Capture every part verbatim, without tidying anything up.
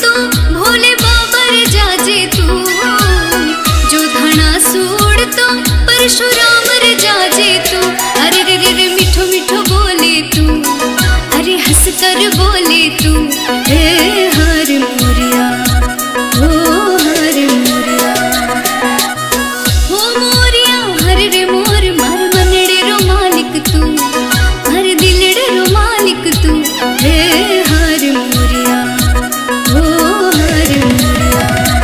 तो भोले बाबर जाजे तू, जो धना सूड़ तो परशुराम रे जाजे तू। अरे रे रे रे मिठो मिठो बोले तू, अरे हंस कर बोले तू, हे हर मोरिया ओ हर मोरिया, हो मोरिया हर रे मोर मार मनड़े रो मालिक तू, हर दिलड़े रो मालिक तू, हे हर मोरिया ओ हर मोरिया।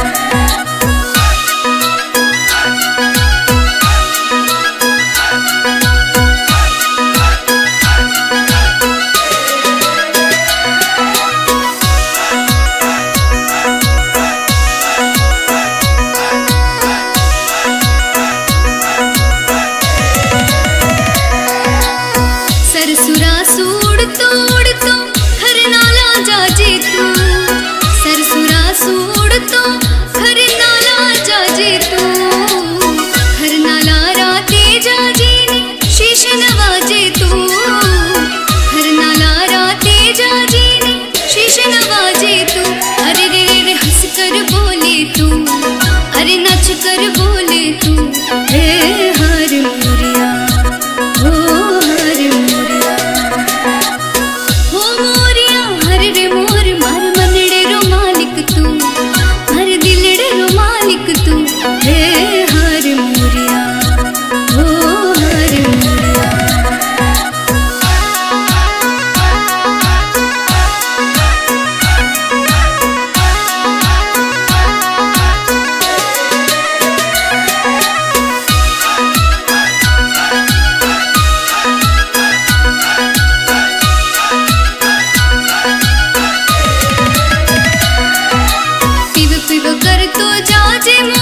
सरसुरा सूड़ तोड़ तो घर नाला जाजे तू, सरसुरा सूड़ तो घर नाला जाजे तू, घर नाला राते जाजे ने शीश नवाजे तू, घर नाला राते जाजे ने शीश नवाजे तू। अरे रे रे रे हंस कर बोले तू, अरे नच कर बोले तू, हे हर मोरिया ओ हर मोरिया, हो मोरिया हर रे मोर मार मनड़े रो मालिक तू, हर दिलड़े रो मालिक तू, हे हर मोरिया ओ हर मोरिया। पिब पिब कर तो जाजे